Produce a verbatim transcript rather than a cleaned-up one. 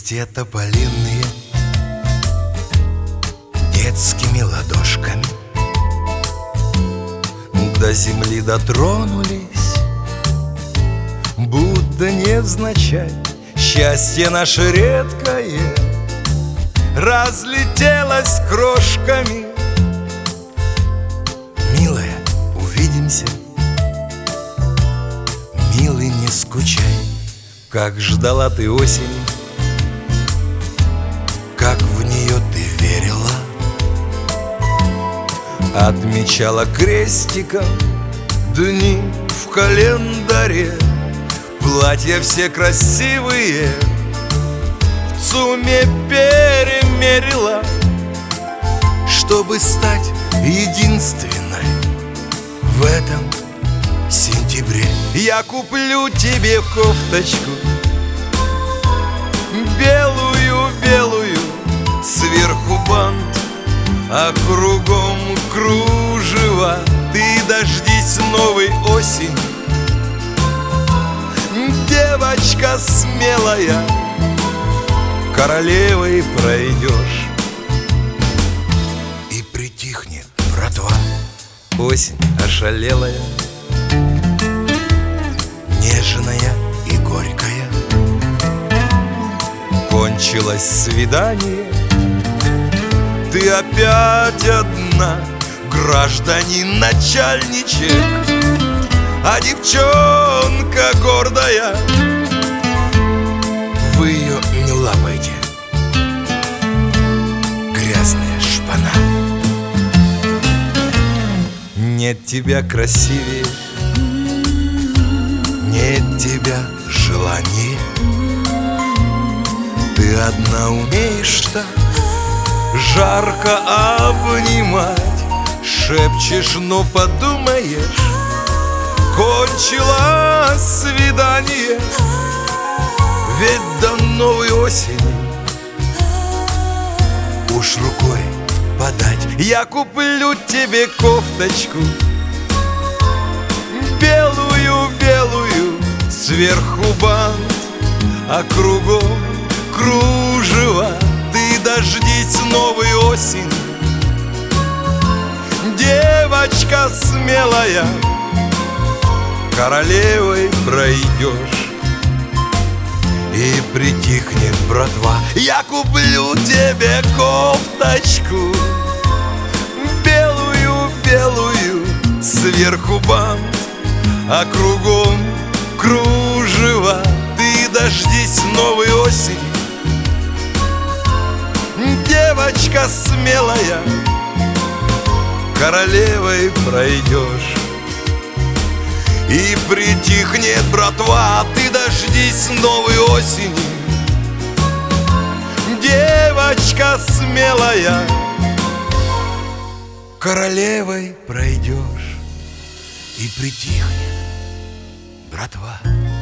Листья тополиные детскими ладошками до земли дотронулись, будто невзначай. Счастье наше редкое разлетелось крошками. Милая, увидимся, милый, не скучай. Как ждала ты осени, как в нее ты верила, отмечала крестиком дни в календаре. Платья все красивые в ЦУМе перемерила, чтобы стать единственной в этом сентябре. Я куплю тебе кофточку белую-белую, сверху бант, а кругом кружево. Ты дождись новой осени, девочка смелая, королевой пройдешь. И притихнет братва, осень ошалелая, нежная и горькая. Кончилось свидание, ты опять одна, гражданин начальничек, а девчонка гордая. Вы ее не лапайте, грязная шпана. Нет тебя красивее, нет тебя желания. Ты одна умеешь так жарко обнимать. Шепчешь, но подумаешь, кончилось свидание. Ведь до новой осени уж рукой подать. Я куплю тебе кофточку белую-белую, сверху бант, а кругом кружево. Ты дождись новой осени, девочка смелая, королевой пройдешь. И притихнет братва, я куплю тебе кофточку белую-белую, сверху бант, а кругом кружево. Ты дождись новой осени, девочка смелая, королевой пройдешь. И притихнет братва, ты дождись новой осени, девочка смелая, королевой пройдешь. И притихнет братва.